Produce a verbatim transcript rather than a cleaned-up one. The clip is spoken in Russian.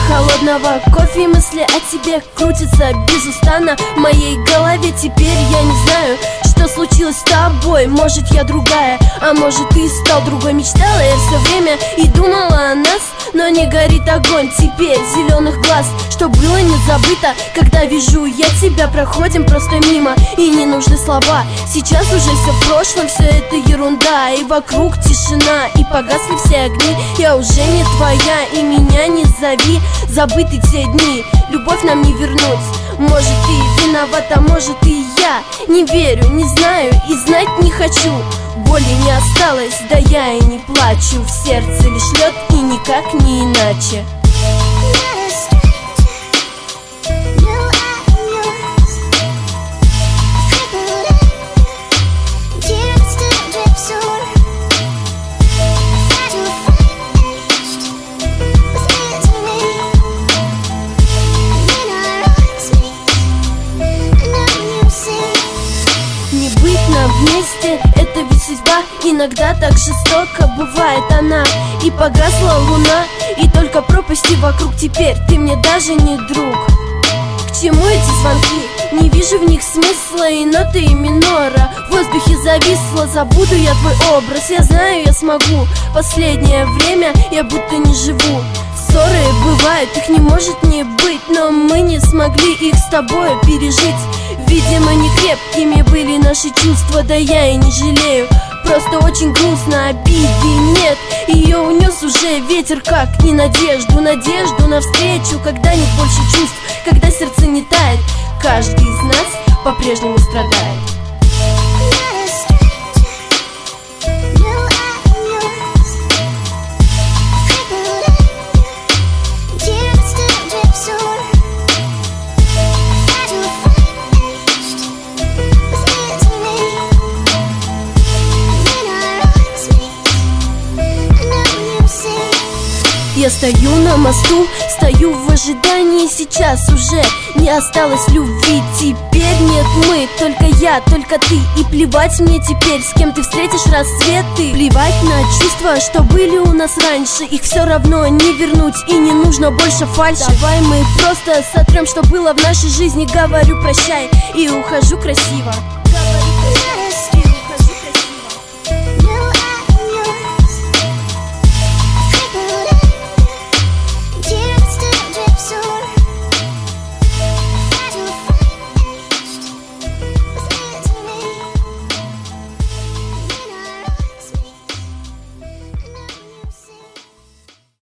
холодного кофе мысли о тебе крутятся безустанно в моей голове. Теперь я не знаю, что случилось с тобой. Может, я другая, а может, ты стал другой. Мечтала я все время и думала о нас, но не горит огонь теперь зеленых глаз. Что было не забыто, когда вижу я тебя. Проходим просто мимо, и не нужны слова. Сейчас уже все в прошлом, все это ерунда. И вокруг тишина, и погасли все огни. Я уже не твоя, и меня не зови. Забыты те дни, любовь нам не вернуть. Может, ты виновата, может, и я. Не верю, не знаю и знать не хочу. Боли не осталось, да я и не плачу. В сердце лишь лед и никак не иначе. Вместе, это ведь судьба. Иногда так жестоко бывает она. И погасла луна, и только пропасти вокруг. Теперь ты мне даже не друг. К чему эти звонки? Не вижу в них смысла. И ноты, и минора в воздухе зависла. Забуду я твой образ, я знаю, я смогу. Последнее время я будто не живу. Ссоры бывают, их не может не быть, но мы не смогли их с тобой пережить. Видимо, не крепкими были наши чувства, да я и не жалею. Просто очень грустно, обиды нет. Ее унес уже ветер, как и надежду. Надежду навстречу, когда нет больше чувств, когда сердце не тает. Каждый из нас по-прежнему страдает. Я стою на мосту, стою в ожидании. Сейчас уже не осталось любви. Теперь нет мы, только я, только ты. И плевать мне теперь, с кем ты встретишь рассветы. Плевать на чувства, что были у нас раньше. Их все равно не вернуть, и не нужно больше фальши. Давай мы просто сотрем, что было в нашей жизни. Говорю прощай и ухожу красиво.